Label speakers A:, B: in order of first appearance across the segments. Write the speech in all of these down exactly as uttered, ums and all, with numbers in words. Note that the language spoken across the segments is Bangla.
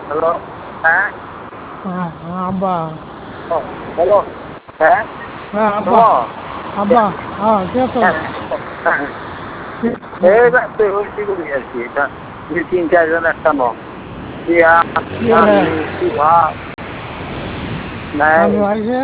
A: হ্যালো হ্যাঁ
B: হ্যাঁ হ্যাঁ আব্বা
A: হ্যালো হ্যাঁ
B: হ্যাঁ আব্বা
A: হ্যালো
B: আব্বা হ্যাঁ কে তো
A: এই রাস্তে হয়েছি করি আর কি এটা দুই তিন চারজন একটা নয় দিয়া আমি শিবা নাই
B: আমি আইসে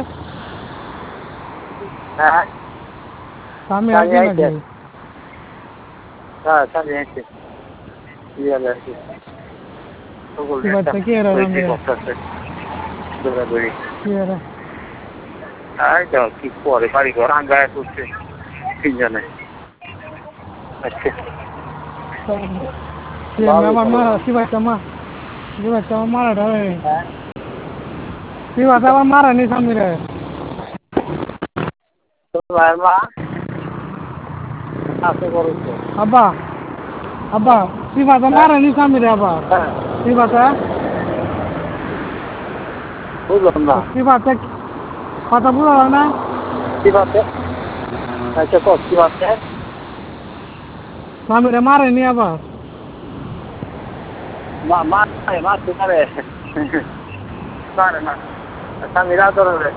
A: হ্যাঁ
B: আমি
A: স্বামী
B: আইসি
A: আইছে
B: নাকি
A: হ্যাঁ স্বামী আইছে দিয়া আইছে সকল
B: কি
A: একটা
B: বাচ্চা কি এরা
A: হয়েছে
B: রামে
A: করতেছে দৌড়াদৌড়ি
B: কি এরা
A: আর যাও কি করে বাড়ি ঘর আঙ্গায় করছে তিনজনে আচ্ছা
B: আমার মারা কি বাচ্চা মা কি বাচ্চা আমার মারা ঢালে
A: হ্যাঁ
B: কি বাচ্চা আমার মারা নি স্বামী রে
A: তোমার মা আছে করছে
B: আব্বা আব্বা কি বাচ্চা মারা নি স্বামী রে আবার
A: হ্যাঁ
B: কি বাচ্চা
A: বুঝলাম না
B: কি বাচ্চা কথা বুঝা না
A: কি বাতে আচ্ছা কত কি বাতে
B: স্বামী রে মারে নি আবার
A: মা মা মা তোমারে মারে না স্বামী রাতরে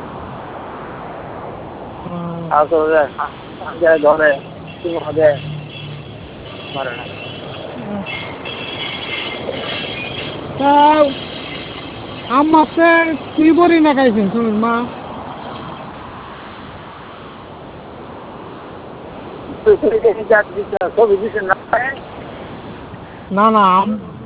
A: আসলে আগে ধরে তোমাদের মারে না
B: আমাকে কি বলি না খাইছেন শুনুন মা
A: ছবি দিচ্ছেন না
B: না না